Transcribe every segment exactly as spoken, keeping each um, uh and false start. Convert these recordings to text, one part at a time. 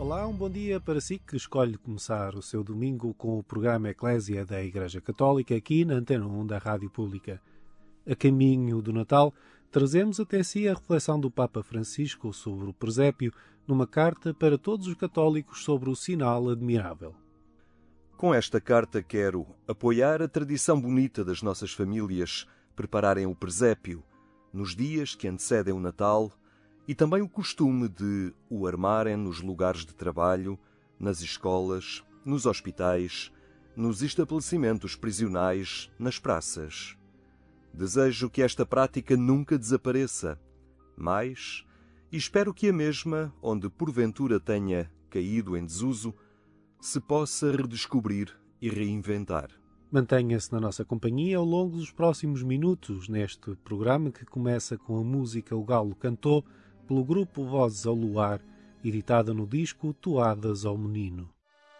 Olá, um bom dia para si que escolhe começar o seu domingo com o programa Eclésia da Igreja Católica aqui na Antena um da Rádio Pública. A caminho do Natal, trazemos até si a reflexão do Papa Francisco sobre o presépio numa carta para todos os católicos sobre o sinal admirável. Com esta carta quero apoiar a tradição bonita das nossas famílias prepararem o presépio nos dias que antecedem o Natal e também o costume de o armarem nos lugares de trabalho, nas escolas, nos hospitais, nos estabelecimentos prisionais, nas praças. Desejo que esta prática nunca desapareça, mas espero que a mesma, onde porventura tenha caído em desuso, se possa redescobrir e reinventar. Mantenha-se na nossa companhia ao longo dos próximos minutos neste programa que começa com a música O Galo Cantou, pelo grupo Vozes ao Luar, editada no disco Toadas ao Menino.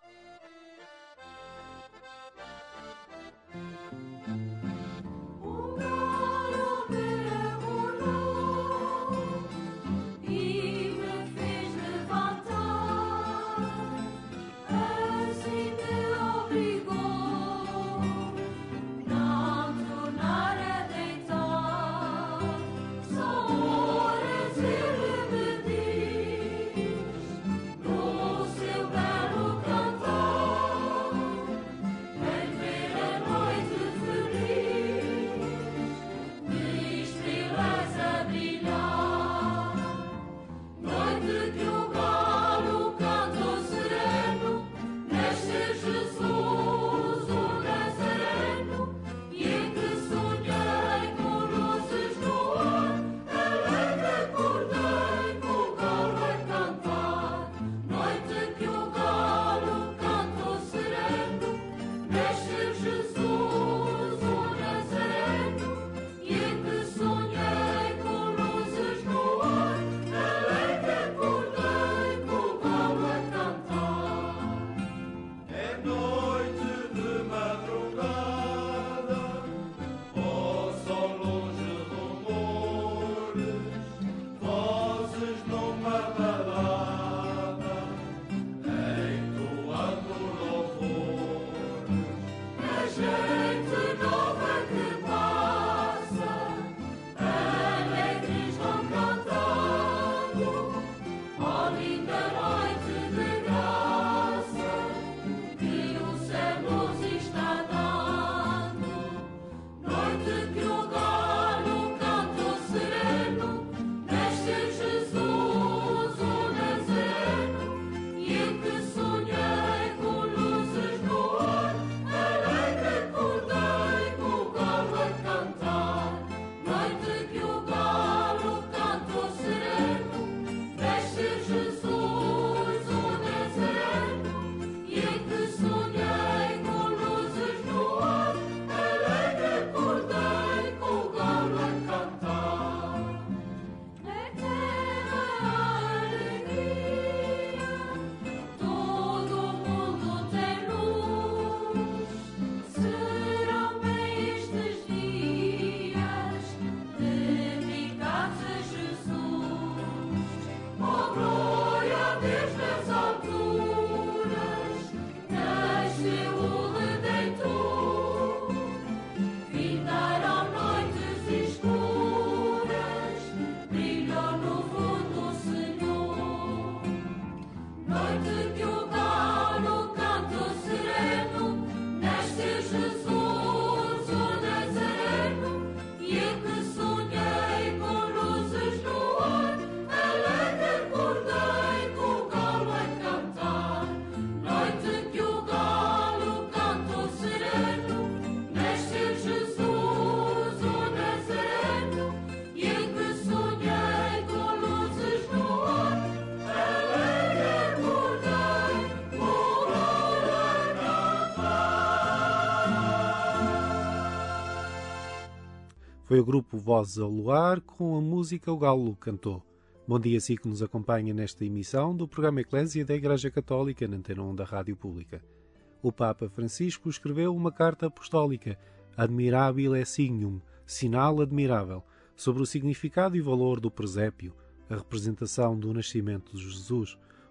Foi o grupo Vozes ao Luar com a música O Galo Cantou. Bom dia a si que nos acompanha nesta emissão do programa Eclésia da Igreja Católica na Antena um da Rádio Pública. O Papa Francisco escreveu uma carta apostólica, Admirabile Signum, sinal admirável, sobre o significado e valor do presépio, a representação do nascimento de Jesus,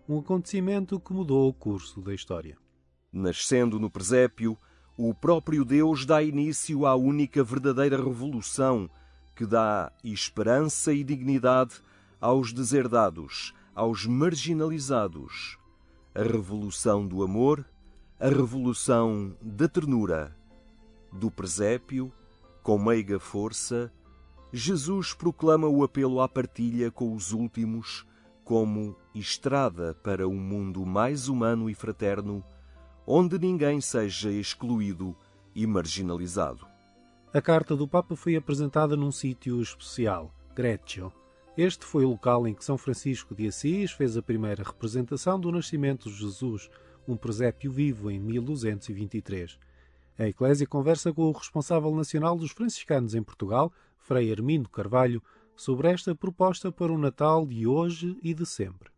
um acontecimento que mudou o curso da história. Nascendo no presépio, o próprio Deus dá início à única verdadeira revolução que dá esperança e dignidade aos deserdados, aos marginalizados. A revolução do amor, a revolução da ternura. Do presépio, com meiga força, Jesus proclama o apelo à partilha com os últimos como estrada para um mundo mais humano e fraterno, onde ninguém seja excluído e marginalizado. A carta do Papa foi apresentada num sítio especial, Greccio. Este foi o local em que São Francisco de Assis fez a primeira representação do nascimento de Jesus, um presépio vivo em mil duzentos e vinte e três. A Eclésia conversa com o responsável nacional dos franciscanos em Portugal, Frei Hermínio Carvalho, sobre esta proposta para o Natal de hoje e de sempre.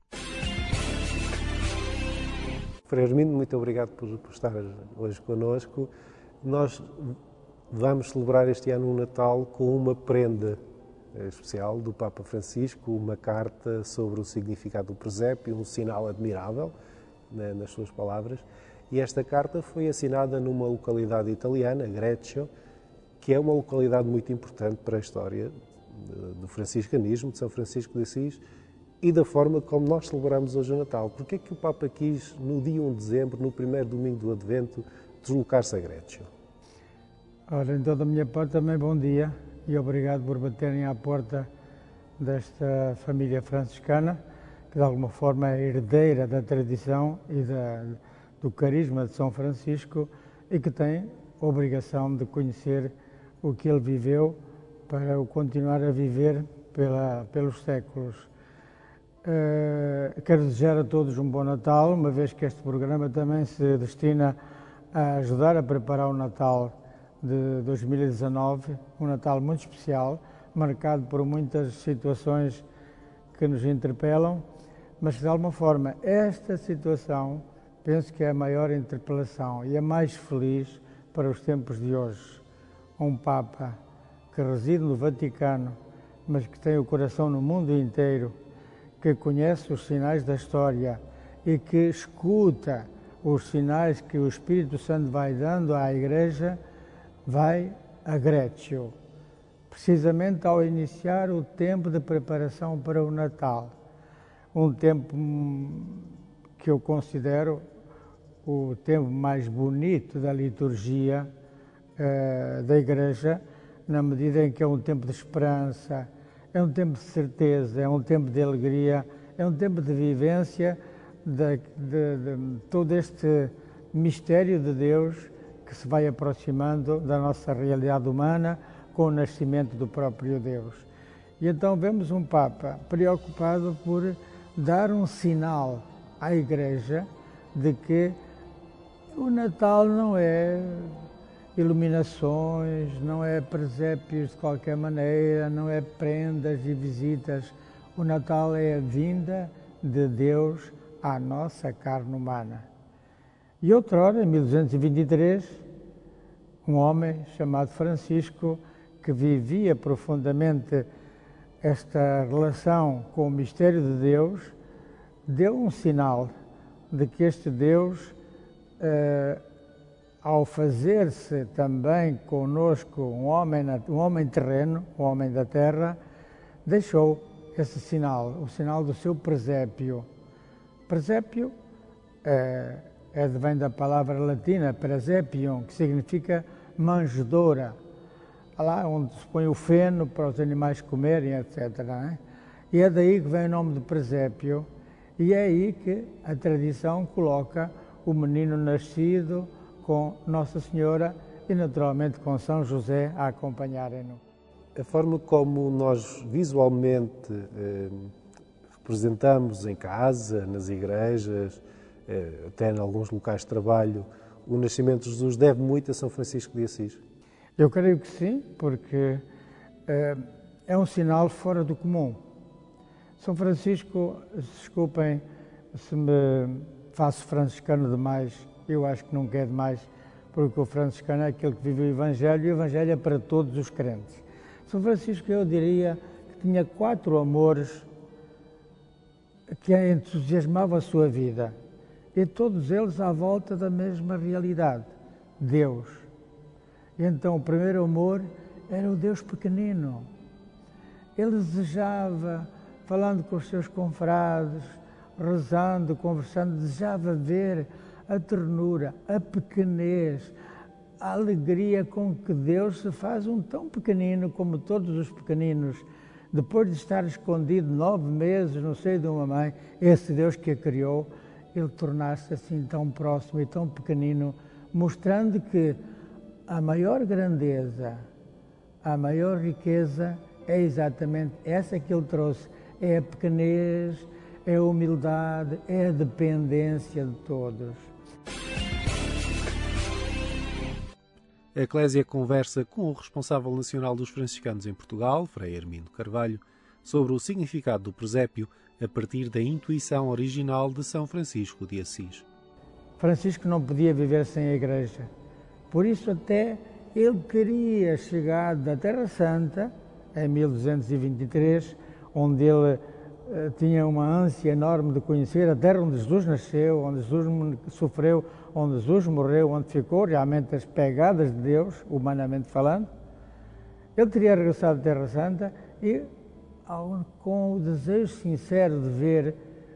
Frei Hermínio, muito obrigado por, por estar hoje connosco. Nós vamos celebrar este ano o Natal com uma prenda especial do Papa Francisco, uma carta sobre o significado do presépio, um sinal admirável, né, nas suas palavras. E esta carta foi assinada numa localidade italiana, Greccio, que é uma localidade muito importante para a história do franciscanismo, de São Francisco de Assis, e da forma como nós celebramos hoje o Natal. Porquê é que o Papa quis, no dia um de dezembro, no primeiro domingo do Advento, deslocar-se a Greccio? Ora, então da minha parte também bom dia e obrigado por baterem à porta desta família franciscana, que de alguma forma é herdeira da tradição e da, do carisma de São Francisco e que tem a obrigação de conhecer o que ele viveu para o continuar a viver pela, pelos séculos. Uh, quero desejar a todos um bom Natal, uma vez que este programa também se destina a ajudar a preparar o Natal de dois mil e dezanove, um Natal muito especial, marcado por muitas situações que nos interpelam, mas de alguma forma esta situação penso que é a maior interpelação e a mais feliz para os tempos de hoje. Um Papa que reside no Vaticano, mas que tem o coração no mundo inteiro, que conhece os sinais da história e que escuta os sinais que o Espírito Santo vai dando à Igreja, vai a Greccio, precisamente ao iniciar o tempo de preparação para o Natal. Um tempo que eu considero o tempo mais bonito da liturgia uh, da Igreja, na medida em que é um tempo de esperança, é um tempo de certeza, é um tempo de alegria, é um tempo de vivência de, de, de todo este mistério de Deus que se vai aproximando da nossa realidade humana com o nascimento do próprio Deus. E então vemos um Papa preocupado por dar um sinal à Igreja de que o Natal não é iluminações, não é presépios de qualquer maneira, não é prendas e visitas. O Natal é a vinda de Deus à nossa carne humana. E outrora, em mil duzentos e vinte e três, um homem chamado Francisco, que vivia profundamente esta relação com o mistério de Deus, deu um sinal de que este Deus, eh, ao fazer-se também conosco um homem, um homem terreno, um homem da terra, deixou esse sinal, o sinal do seu presépio. Presépio é, é, vem da palavra latina presepium, que significa manjedoura, lá onde se põe o feno para os animais comerem, etcétera. Né? E é daí que vem o nome de presépio, e é aí que a tradição coloca o menino nascido com Nossa Senhora e naturalmente com São José a acompanharem-no. A forma como nós visualmente eh, representamos em casa, nas igrejas, eh, até em alguns locais de trabalho, o nascimento de Jesus deve muito a São Francisco de Assis? Eu creio que sim, porque eh, é um sinal fora do comum. São Francisco, desculpem se me faço franciscano demais, eu acho que nunca é demais, porque o franciscano é aquele que vive o Evangelho e o Evangelho é para todos os crentes. São Francisco, eu diria, que tinha quatro amores que entusiasmava a sua vida. E todos eles à volta da mesma realidade, Deus. E então o primeiro amor era o Deus pequenino. Ele desejava, falando com os seus confrades, rezando, conversando, desejava ver a ternura, a pequenez, a alegria com que Deus se faz um tão pequenino como todos os pequeninos. Depois de estar escondido nove meses no seio de uma mãe, esse Deus que a criou, ele tornasse assim tão próximo e tão pequenino, mostrando que a maior grandeza, a maior riqueza é exatamente essa que ele trouxe. É a pequenez, é a humildade, é a dependência de todos. A Eclésia conversa com o responsável nacional dos franciscanos em Portugal, Frei Hermínio Carvalho, sobre o significado do presépio a partir da intuição original de São Francisco de Assis. Francisco não podia viver sem a Igreja. Por isso até ele queria chegar da Terra Santa, em mil duzentos e vinte e três, onde ele eh, tinha uma ânsia enorme de conhecer a terra onde Jesus nasceu, onde Jesus sofreu, onde Jesus morreu, onde ficou realmente as pegadas de Deus, humanamente falando. Ele teria regressado à Terra Santa e com o desejo sincero de ver,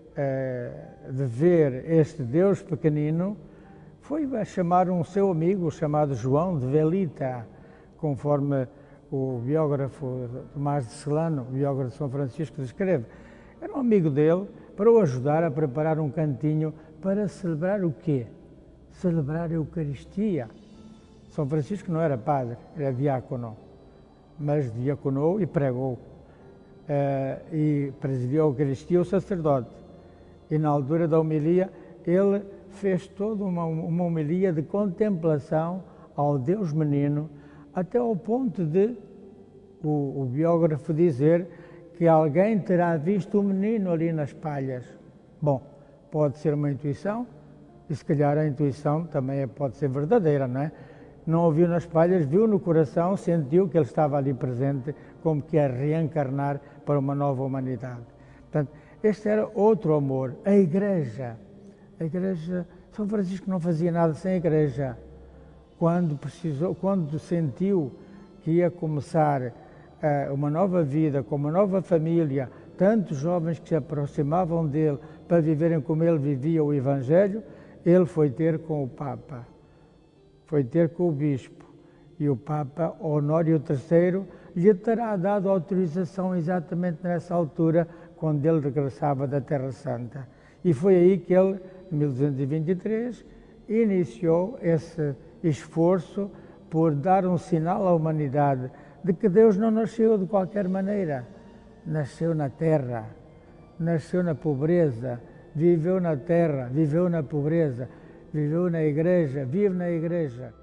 de ver este Deus pequenino, foi a chamar um seu amigo, chamado João de Velita, conforme o biógrafo Tomás de Celano, o biógrafo de São Francisco, descreve. Era um amigo dele para o ajudar a preparar um cantinho para celebrar o quê? Celebrar a Eucaristia. São Francisco não era padre, era diácono, mas diaconou e pregou. Uh, e presidiu a Eucaristia o sacerdote. E na altura da homilia, ele fez toda uma, uma homilia de contemplação ao Deus menino, até ao ponto de o, o biógrafo dizer que alguém terá visto o menino ali nas palhas. Bom, pode ser uma intuição, e se calhar a intuição também pode ser verdadeira, não é? Não o viu nas palhas, viu no coração, sentiu que ele estava ali presente, como que a reencarnar para uma nova humanidade. Portanto, este era outro amor, a Igreja. A Igreja, São Francisco não fazia nada sem a Igreja. Quando precisou, quando sentiu que ia começar uh, uma nova vida, com uma nova família, tantos jovens que se aproximavam dele para viverem como ele vivia o Evangelho, ele foi ter com o Papa. Foi ter com o Bispo, e o Papa Honório terceiro lhe terá dado autorização exatamente nessa altura, quando ele regressava da Terra Santa. E foi aí que ele, em mil duzentos e vinte e três, iniciou esse esforço por dar um sinal à humanidade de que Deus não nasceu de qualquer maneira. Nasceu na terra, nasceu na pobreza, viveu na terra, viveu na pobreza, viveu na Igreja, vive na Igreja.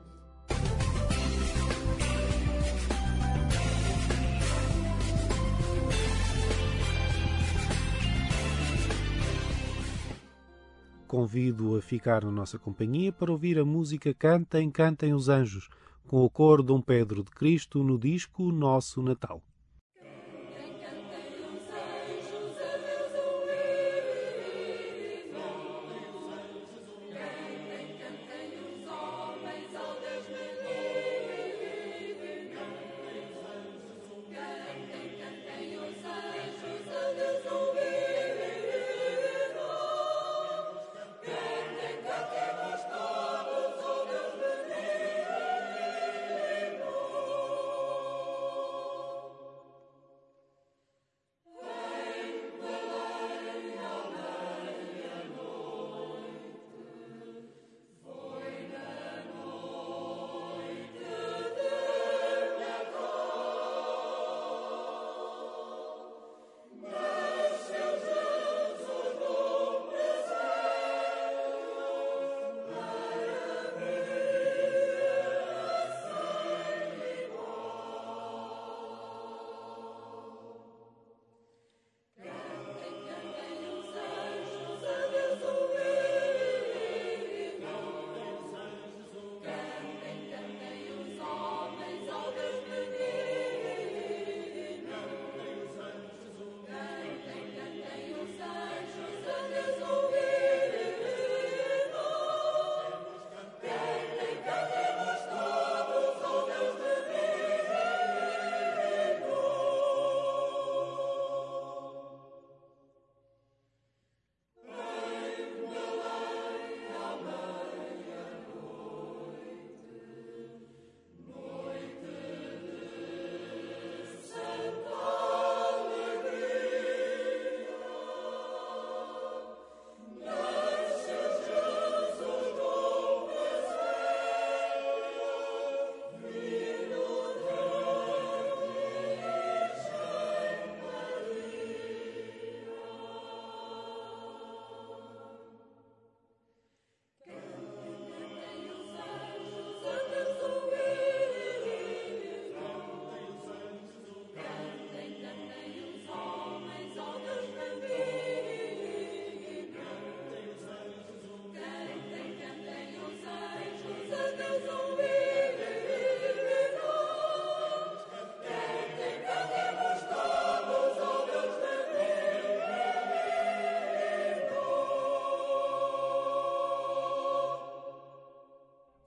Convido a ficar na nossa companhia para ouvir a música Cantem, Cantem os Anjos, com o coro Dom Pedro de Cristo no disco Nosso Natal.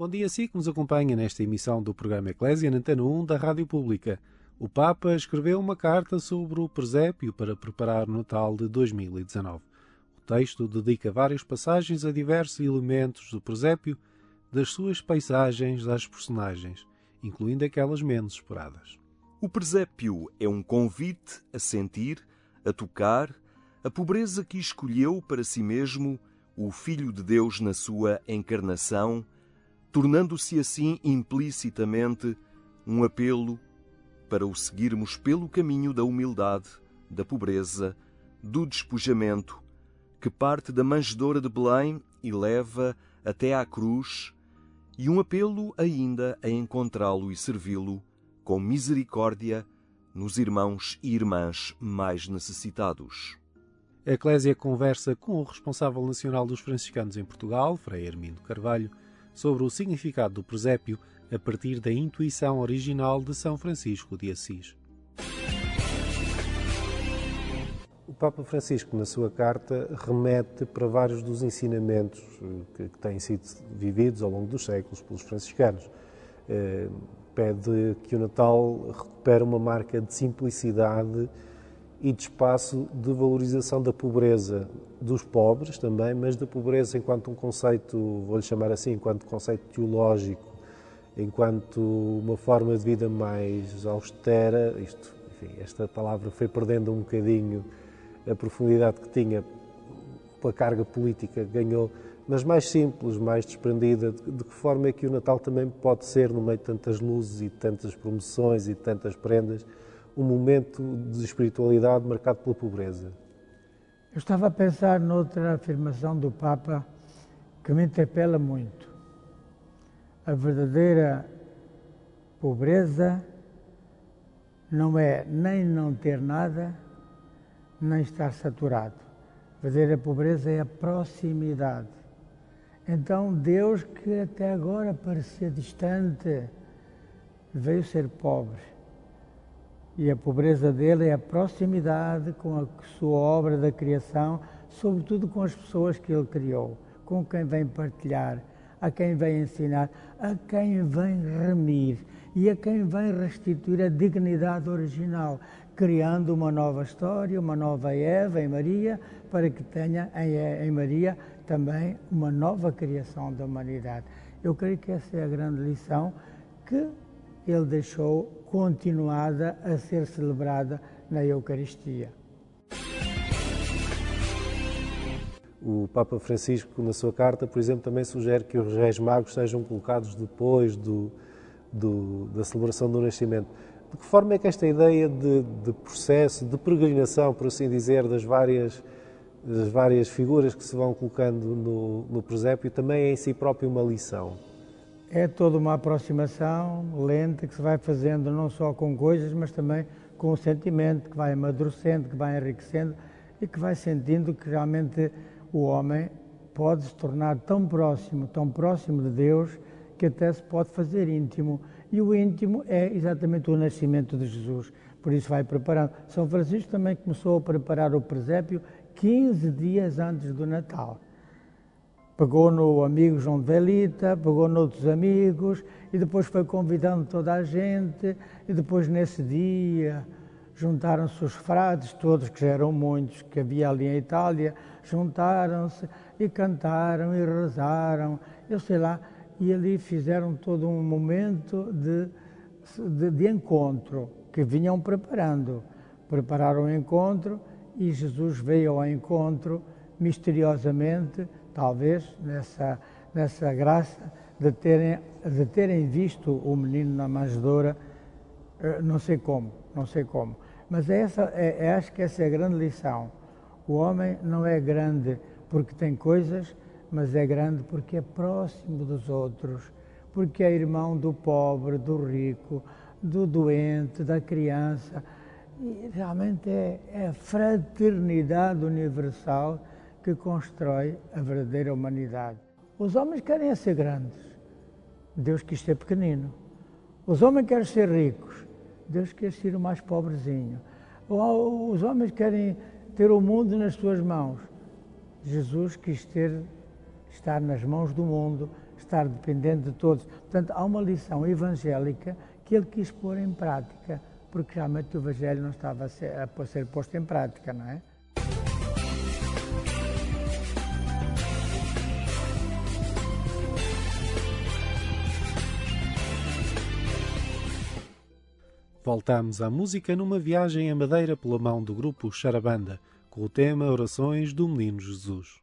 Bom dia a si que nos acompanha nesta emissão do programa Eclésia na Antena um da Rádio Pública. O Papa escreveu uma carta sobre o presépio para preparar o Natal de dois mil e dezanove. O texto dedica várias passagens a diversos elementos do presépio, das suas paisagens às personagens, incluindo aquelas menos esperadas. O presépio é um convite a sentir, a tocar, a pobreza que escolheu para si mesmo o Filho de Deus na sua encarnação, tornando-se assim implicitamente um apelo para o seguirmos pelo caminho da humildade, da pobreza, do despojamento, que parte da manjedoura de Belém e leva até à cruz, e um apelo ainda a encontrá-lo e servi-lo com misericórdia nos irmãos e irmãs mais necessitados. A Eclésia conversa com o responsável nacional dos franciscanos em Portugal, Frei Armindo Carvalho, sobre o significado do presépio a partir da intuição original de São Francisco de Assis. O Papa Francisco, na sua carta, remete para vários dos ensinamentos que, que têm sido vividos ao longo dos séculos pelos franciscanos. Eh, pede que o Natal recupere uma marca de simplicidade e de espaço de valorização da pobreza dos pobres também, mas da pobreza enquanto um conceito, vou-lhe chamar assim, enquanto conceito teológico, enquanto uma forma de vida mais austera. Isto, enfim, esta palavra foi perdendo um bocadinho a profundidade que tinha pela carga política que ganhou, mas mais simples, mais desprendida. De, de que forma é que o Natal também pode ser, no meio de tantas luzes e de tantas promoções e de tantas prendas, um momento de espiritualidade marcado pela pobreza? Eu estava a pensar noutra afirmação do Papa que me interpela muito. A verdadeira pobreza não é nem não ter nada, nem estar saturado. A verdadeira pobreza é a proximidade. Então Deus, que até agora parecia distante, veio ser pobre. E a pobreza dele é a proximidade com a sua obra da criação, sobretudo com as pessoas que ele criou, com quem vem partilhar, a quem vem ensinar, a quem vem remir e a quem vem restituir a dignidade original, criando uma nova história, uma nova Eva em Maria, para que tenha em Maria também uma nova criação da humanidade. Eu creio que essa é a grande lição que ele deixou continuada a ser celebrada na Eucaristia. O Papa Francisco, na sua carta, por exemplo, também sugere que os Reis Magos sejam colocados depois do, do, da celebração do Nascimento. De que forma é que esta ideia de, de processo, de peregrinação, por assim dizer, das várias, das várias figuras que se vão colocando no, no presépio, também é em si próprio uma lição? É toda uma aproximação lenta que se vai fazendo não só com coisas, mas também com o sentimento, que vai amadurecendo, que vai enriquecendo e que vai sentindo que realmente o homem pode se tornar tão próximo, tão próximo de Deus, que até se pode fazer íntimo. E o íntimo é exatamente o nascimento de Jesus. Por isso vai preparando. São Francisco também começou a preparar o presépio quinze dias antes do Natal. Pegou no amigo João de Velita, pegou noutros amigos e depois foi convidando toda a gente e depois nesse dia juntaram-se os frades, todos que já eram muitos, que havia ali em Itália, juntaram-se e cantaram e rezaram, eu sei lá, e ali fizeram todo um momento de, de, de encontro que vinham preparando. Prepararam o encontro e Jesus veio ao encontro misteriosamente, talvez nessa, nessa graça de terem, de terem visto o menino na manjedoura, não sei como, não sei como. Mas essa, é, é, acho que essa é a grande lição. O homem não é grande porque tem coisas, mas é grande porque é próximo dos outros, porque é irmão do pobre, do rico, do doente, da criança. E realmente é, é a fraternidade universal que constrói a verdadeira humanidade. Os homens querem ser grandes, Deus quis ser pequenino. Os homens querem ser ricos, Deus quer ser o mais pobrezinho. Os homens querem ter o mundo nas suas mãos, Jesus quis ter, estar nas mãos do mundo, estar dependente de todos. Portanto, há uma lição evangélica que ele quis pôr em prática, porque realmente o Evangelho não estava a ser, a ser posto em prática, não é? Voltamos à música numa viagem à Madeira pela mão do grupo Charabanda, com o tema Orações do Menino Jesus.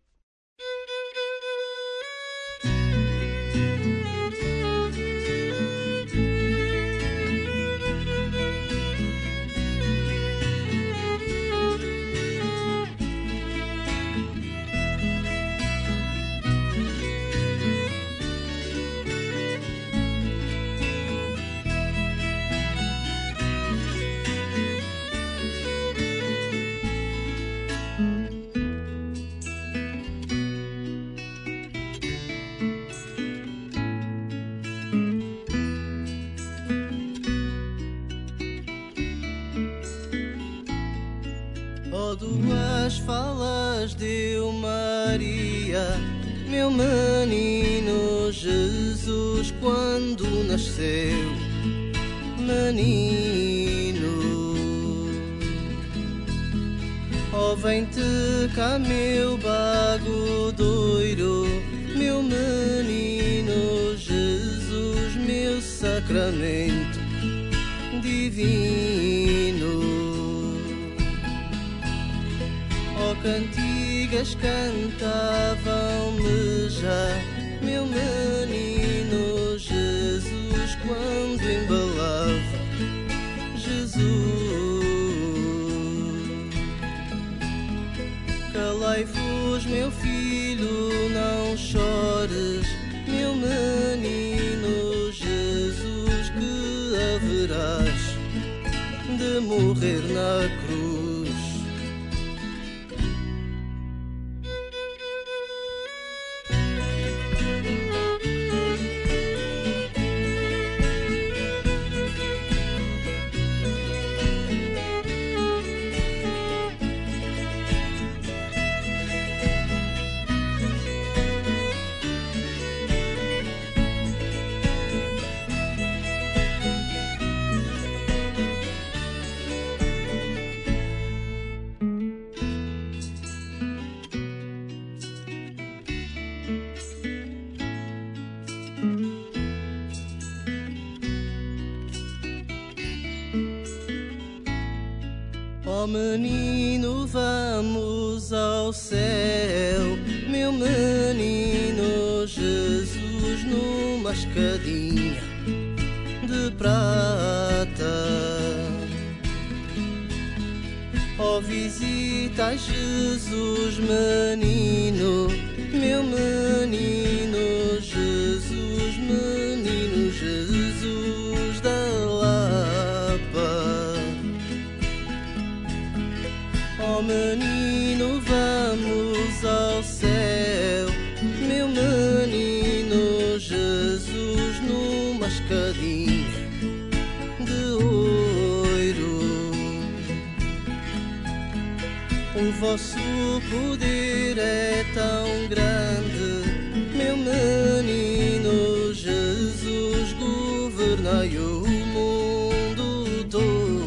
Duas falas deu Maria, meu menino Jesus, quando nasceu, menino. Oh, vem-te cá, meu bagodoiro, meu menino Jesus, meu sacramento divino. Oh, cantigas cantavam-me já, meu menino Jesus, quando embalava Jesus. Calai-vos, meu filho, não chores, meu menino Jesus, que haverás de morrer na cruz. Oh, menino, vamos ao céu, meu menino Jesus, numa escadinha de prata. Oh, visitai Jesus, menino, meu menino Jesus, menino Jesus da Lapa. Oh, menino, vamos ao céu, meu menino Jesus, numa escadinha de ouro. O vosso poder é tão grande, meu menino Jesus, governai o mundo todo.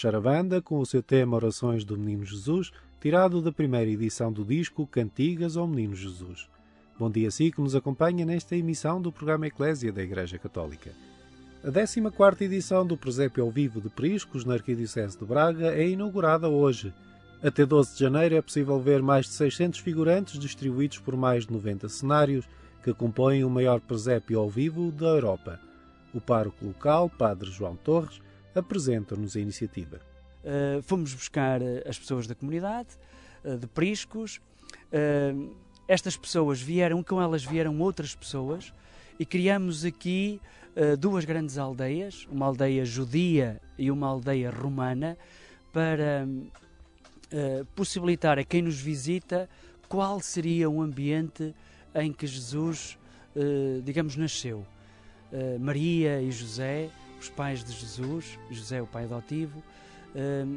Charabanda com o seu tema Orações do Menino Jesus, tirado da primeira edição do disco Cantigas ao Menino Jesus. Bom dia a si que nos acompanha nesta emissão do programa Eclésia da Igreja Católica. A décima quarta edição do Presépio ao Vivo de Priscos, na Arquidiocese de Braga, é inaugurada hoje. Até doze de janeiro é possível ver mais de seiscentos figurantes distribuídos por mais de noventa cenários que compõem o maior presépio ao vivo da Europa. O pároco local, Padre João Torres, apresenta-nos a iniciativa. Uh, fomos buscar as pessoas da comunidade, uh, de Priscos. Uh, estas pessoas vieram, com elas vieram outras pessoas e criamos aqui uh, duas grandes aldeias, uma aldeia judia e uma aldeia romana, para uh, possibilitar a quem nos visita qual seria o ambiente em que Jesus, uh, digamos, nasceu. Uh, Maria e José, os pais de Jesus, José o pai adotivo, uh,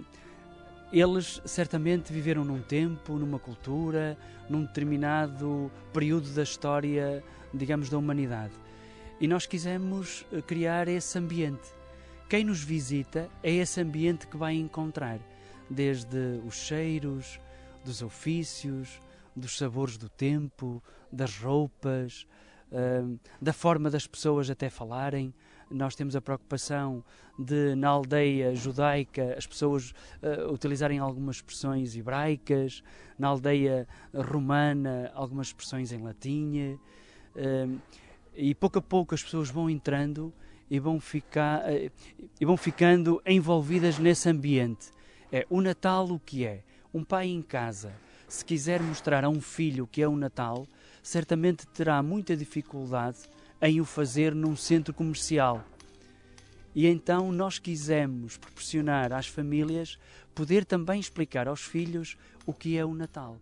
eles certamente viveram num tempo, numa cultura, num determinado período da história, digamos, da humanidade. E nós quisemos criar esse ambiente. Quem nos visita é esse ambiente que vai encontrar, desde os cheiros, dos ofícios, dos sabores do tempo, das roupas, uh, da forma das pessoas até falarem. Nós temos a preocupação de, na aldeia judaica, as pessoas uh, utilizarem algumas expressões hebraicas, na aldeia romana, algumas expressões em latim, uh, e pouco a pouco as pessoas vão entrando e vão, ficar, uh, e vão ficando envolvidas nesse ambiente. É o Natal o que é? Um pai em casa, se quiser mostrar a um filho o que é o Natal, certamente terá muita dificuldade em o fazer num centro comercial. E então nós quisemos proporcionar às famílias poder também explicar aos filhos o que é o Natal.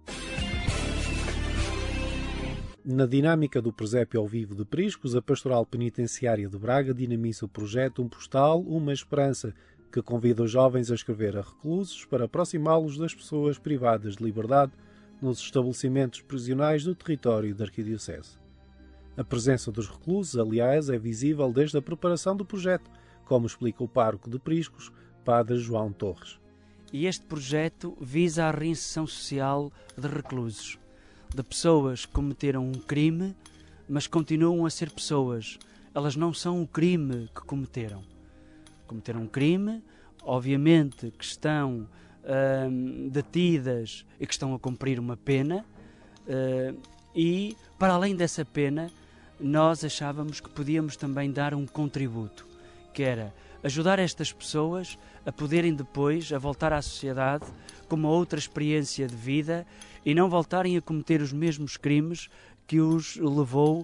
Na dinâmica do Presépio ao Vivo de Priscos, a Pastoral Penitenciária de Braga dinamiza o projeto Um Postal, Uma Esperança, que convida os jovens a escrever a reclusos para aproximá-los das pessoas privadas de liberdade nos estabelecimentos prisionais do território da Arquidiocese. A presença dos reclusos, aliás, é visível desde a preparação do projeto, como explica o pároco de Priscos, Padre João Torres. E este projeto visa a reinserção social de reclusos, de pessoas que cometeram um crime, mas continuam a ser pessoas. Elas não são o crime que cometeram. Cometeram um crime, obviamente que estão hum, detidas e que estão a cumprir uma pena, hum, e, para além dessa pena, nós achávamos que podíamos também dar um contributo, que era ajudar estas pessoas a poderem depois a voltar à sociedade com uma outra experiência de vida e não voltarem a cometer os mesmos crimes que os levou uh,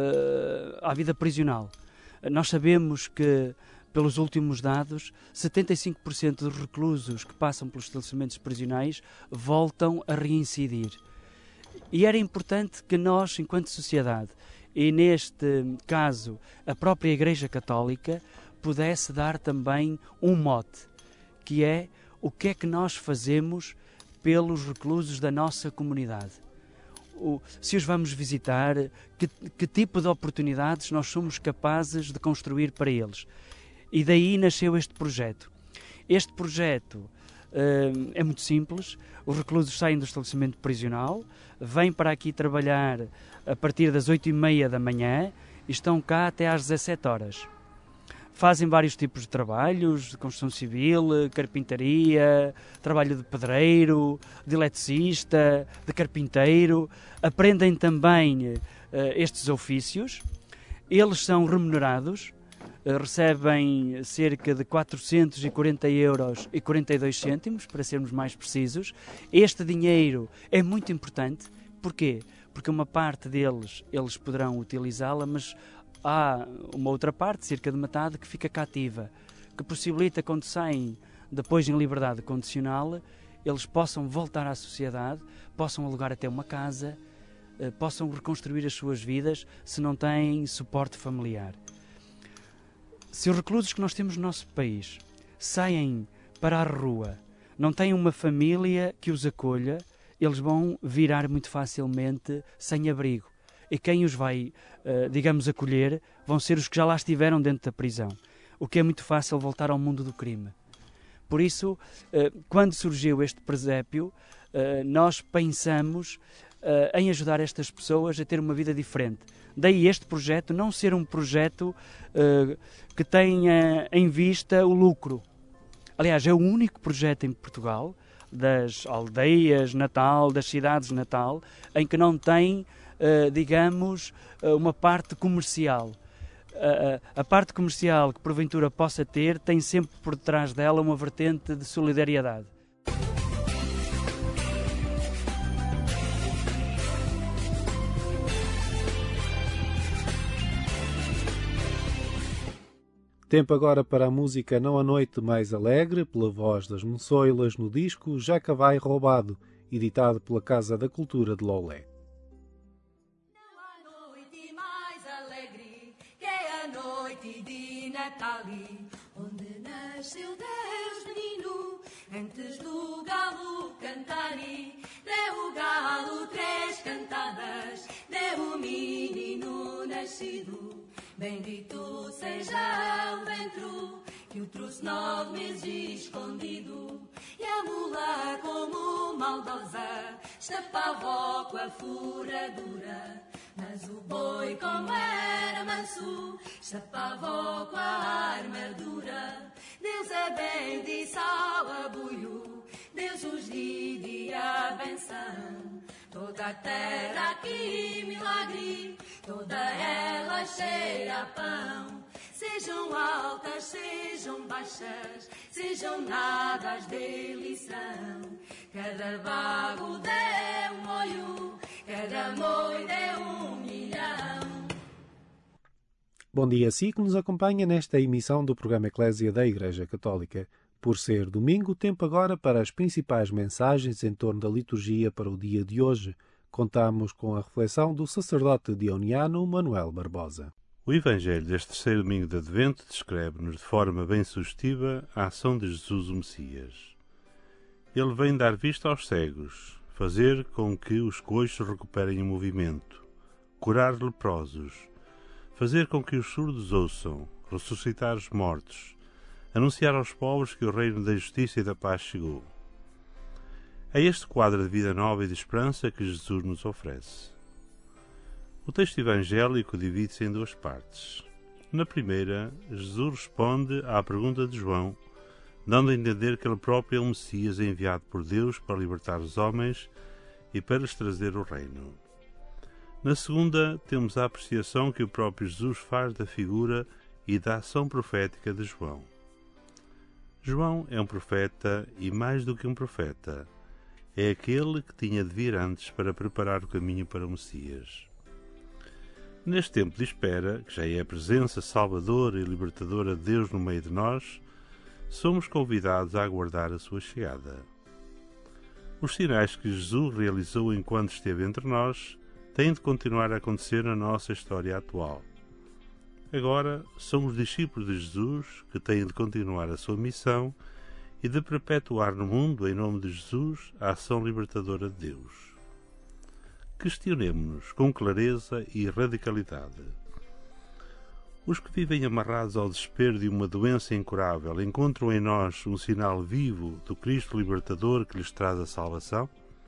à vida prisional. Nós sabemos que, pelos últimos dados, setenta e cinco por cento dos reclusos que passam pelos estabelecimentos prisionais voltam a reincidir. E era importante que nós, enquanto sociedade, e neste caso a própria Igreja Católica, pudesse dar também um mote, que é o que é que nós fazemos pelos reclusos da nossa comunidade. O, se os vamos visitar, que, que tipo de oportunidades nós somos capazes de construir para eles. E daí nasceu este projeto. Este projeto uh, é muito simples. Os reclusos saem do estabelecimento prisional, vêm para aqui trabalhar a partir das oito e meia da manhã e estão cá até às dezassete horas. Fazem vários tipos de trabalhos, de construção civil, carpintaria, trabalho de pedreiro, de eletricista, de carpinteiro. Aprendem também uh, estes ofícios. Eles são remunerados, uh, recebem cerca de quatrocentos e quarenta euros e quarenta e dois cêntimos, para sermos mais precisos. Este dinheiro é muito importante. Porquê? Porque uma parte deles, eles poderão utilizá-la, mas há uma outra parte, cerca de metade, que fica cativa, que possibilita, quando saem depois em liberdade condicional, eles possam voltar à sociedade, possam alugar até uma casa, possam reconstruir as suas vidas se não têm suporte familiar. Se os reclusos que nós temos no nosso país saem para a rua, não têm uma família que os acolha, eles vão virar muito facilmente sem abrigo. E quem os vai, digamos, acolher vão ser os que já lá estiveram dentro da prisão. O que é muito fácil voltar ao mundo do crime. Por isso, quando surgiu este presépio, nós pensamos em ajudar estas pessoas a ter uma vida diferente. Daí este projeto não ser um projeto que tenha em vista o lucro. Aliás, é o único projeto em Portugal, das aldeias Natal, das cidades Natal, em que não tem, digamos, uma parte comercial. A, a parte comercial que porventura possa ter tem sempre por detrás dela uma vertente de solidariedade. Tempo agora para a música Não há Noite Mais Alegre, pela voz das Moçoilas, no disco Já Cá Vai Roubado, editado pela Casa da Cultura de Loulé. Natali, onde nasceu Deus menino, antes do galo cantar, deu o galo três cantadas, deu o menino nascido. Bendito seja o ventre que o trouxe nove meses escondido, e a mula como maldosa estapava com a furadura. Mas o boi, como era manso, estapava com a armadura. Deus é bem disse ao abuio, Deus os lhe a benção. Toda a terra aqui milagre, toda ela cheira a pão. Sejam altas, sejam baixas, sejam nadas de lição. Cada vago dê um molho, cada molho dê um milhão. Bom dia a si que nos acompanha nesta emissão do programa Eclésia da Igreja Católica. Por ser domingo, tempo agora para as principais mensagens em torno da liturgia para o dia de hoje. Contamos com a reflexão do sacerdote dioniano Manuel Barbosa. O Evangelho deste terceiro domingo de Advento descreve-nos de forma bem sugestiva a ação de Jesus o Messias. Ele vem dar vista aos cegos, fazer com que os coxos recuperem o movimento, curar leprosos, fazer com que os surdos ouçam, ressuscitar os mortos, anunciar aos pobres que o reino da justiça e da paz chegou. É este quadro de vida nova e de esperança que Jesus nos oferece. O texto evangélico divide-se em duas partes. Na primeira, Jesus responde à pergunta de João, dando a entender que ele próprio é o Messias enviado por Deus para libertar os homens e para lhes trazer o reino. Na segunda, temos a apreciação que o próprio Jesus faz da figura e da ação profética de João. João é um profeta e mais do que um profeta. É aquele que tinha de vir antes para preparar o caminho para o Messias. Neste tempo de espera, que já é a presença salvadora e libertadora de Deus no meio de nós, somos convidados a aguardar a sua chegada. Os sinais que Jesus realizou enquanto esteve entre nós têm de continuar a acontecer na nossa história atual. Agora, somos discípulos de Jesus que têm de continuar a sua missão e de perpetuar no mundo, em nome de Jesus, a ação libertadora de Deus. Questionemo-nos com clareza e radicalidade. Os que vivem amarrados ao desespero de uma doença incurável encontram em nós um sinal vivo do Cristo libertador que lhes traz a salvação?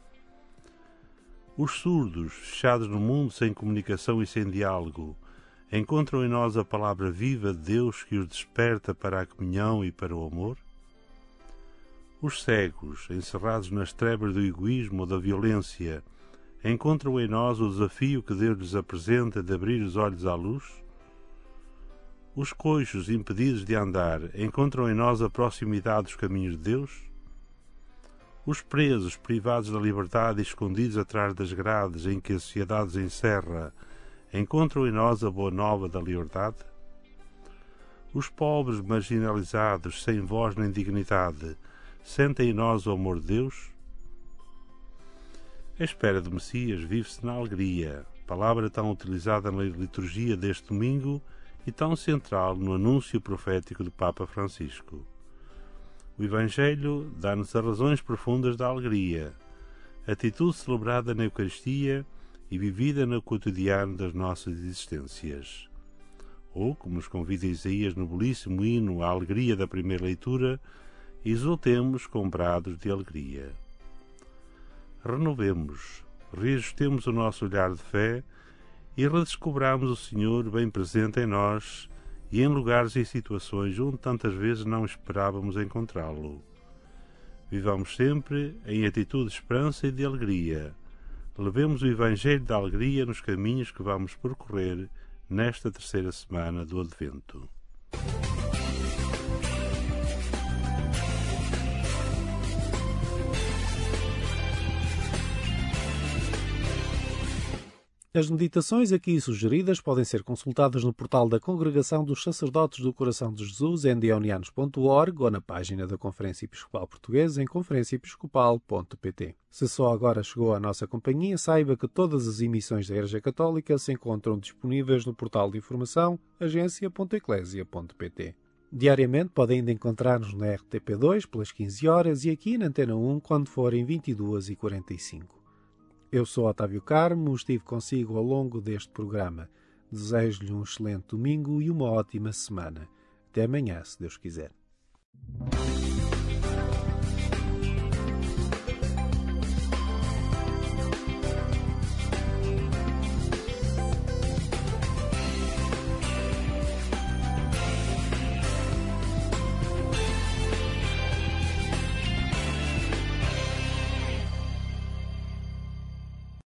Os surdos, fechados no mundo sem comunicação e sem diálogo, encontram em nós a palavra viva de Deus que os desperta para a comunhão e para o amor? Os cegos, encerrados nas trevas do egoísmo ou da violência, encontram em nós o desafio que Deus lhes apresenta de abrir os olhos à luz? Os coxos, impedidos de andar, encontram em nós a proximidade dos caminhos de Deus? Os presos, privados da liberdade e escondidos atrás das grades em que a sociedade os encerra, encontram em nós a boa nova da liberdade? Os pobres, marginalizados, sem voz nem dignidade, sentem em nós o amor de Deus? A espera do Messias vive-se na alegria, palavra tão utilizada na liturgia deste domingo e tão central no anúncio profético do Papa Francisco. O Evangelho dá-nos as razões profundas da alegria, atitude celebrada na Eucaristia e vivida no cotidiano das nossas existências. Ou, como nos convida Isaías no belíssimo hino à alegria da primeira leitura, exultemos com brados de alegria. Renovemos, reajustemos o nosso olhar de fé e redescobramos o Senhor bem presente em nós e em lugares e situações onde tantas vezes não esperávamos encontrá-lo. Vivamos sempre em atitude de esperança e de alegria. Levemos o Evangelho da alegria nos caminhos que vamos percorrer nesta terceira semana do Advento. As meditações aqui sugeridas podem ser consultadas no portal da Congregação dos Sacerdotes do Coração de Jesus em dionianos ponto org ou na página da Conferência Episcopal Portuguesa em conferência episcopal ponto pt. Se só agora chegou à nossa companhia, saiba que todas as emissões da Igreja Católica se encontram disponíveis no portal de informação agência ponto eclésia ponto pt. Diariamente podem ainda encontrar-nos na R T P dois pelas quinze horas e aqui na Antena um quando forem vinte e duas e quarenta e cinco. Eu sou Otávio Carmo, estive consigo ao longo deste programa. Desejo-lhe um excelente domingo e uma ótima semana. Até amanhã, se Deus quiser.